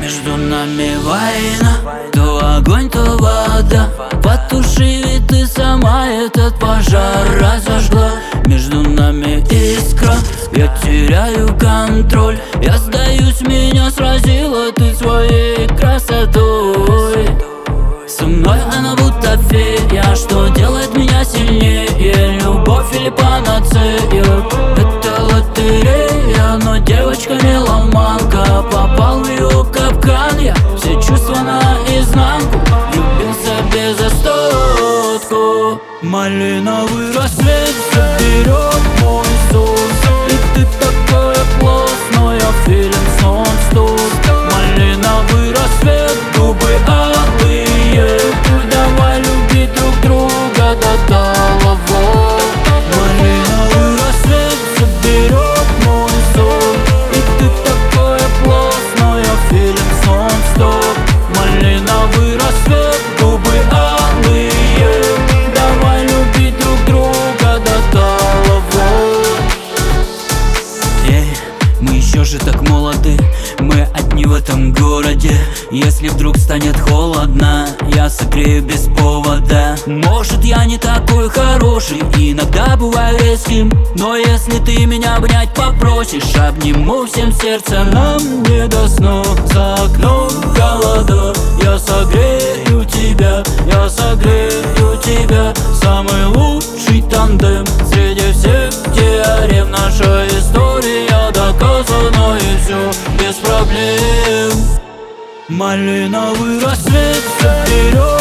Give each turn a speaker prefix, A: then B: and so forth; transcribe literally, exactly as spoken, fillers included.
A: Между нами война, то огонь, то вода. Потуши, ведь ты сама этот пожар разожгла. Между нами искра, я теряю контроль. Я сдаюсь, меня сразила ты своей красотой. Со мной она будто фея, что делает меня сильнее. Любовь или панацея, это лотерея. Но девочка меломанка, попал в ее капкан. Я все чувства наизнанку, влюбился без остатку. Малиновый рассвет заберет мой сон, и ты такая классная, feelings non-stop. Малиновый рассвет, губы алые, давай любить друг друга до талого. Малиновый рассвет заберет мой сон, и ты такая классная, feelings non-stop. Малиновый рассвет, губы алые, давай любить друг друга до талого. Эй, мы еще же так молоды, мы одни в этом городе. Если вдруг станет холодно, я согрею без повода. Может, я не такой хороший, иногда бываю резким, но если ты меня обнять попросишь, обниму всем сердцем. Нам не до сна, за окном холода. Я согрею тебя, я согрею тебя. Самый лучший тандем среди всех теорем. Наша история доказана, и все без проблем. Малиновый рассвет заберет